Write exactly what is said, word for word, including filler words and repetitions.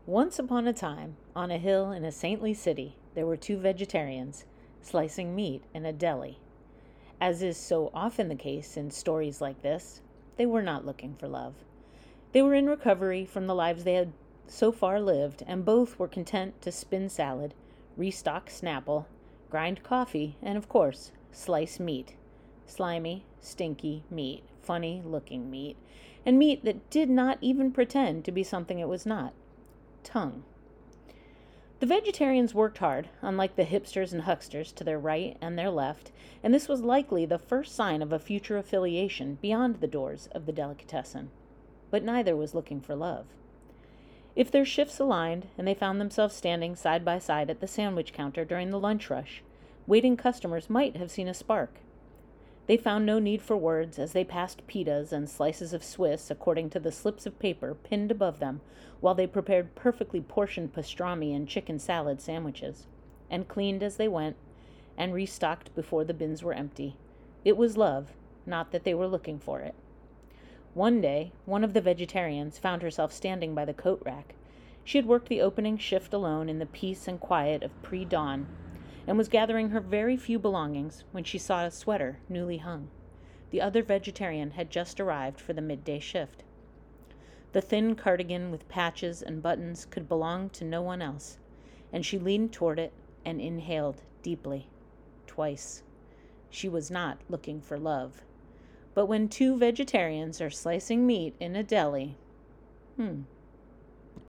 Once upon a time, on a hill in a saintly city, there were two vegetarians slicing meat in a deli. As is so often the case in stories like this, they were not looking for love. They were in recovery from the lives they had so far lived, and both were content to spin salad, restock Snapple, grind coffee, and, of course, slice meat. Slimy, stinky meat, funny looking meat, and meat that did not even pretend to be something it was not. Tongue. The vegetarians worked hard, unlike the hipsters and hucksters to their right and their left, and this was likely the first sign of a future affiliation beyond the doors of the delicatessen. But neither was looking for love. If their shifts aligned and they found themselves standing side by side at the sandwich counter during the lunch rush, waiting customers might have seen a spark. They found no need for words as they passed pitas and slices of Swiss according to the slips of paper pinned above them, while they prepared perfectly portioned pastrami and chicken salad sandwiches, and cleaned as they went, and restocked before the bins were empty. It was love, not that they were looking for it. One day, one of the vegetarians found herself standing by the coat rack. She had worked the opening shift alone in the peace and quiet of pre-dawn, and was gathering her very few belongings when she saw a sweater newly hung. The other vegetarian had just arrived for the midday shift. The thin cardigan with patches and buttons could belong to no one else, and she leaned toward it and inhaled deeply. Twice. She was not looking for love. But when two vegetarians are slicing meat in a deli, hmm,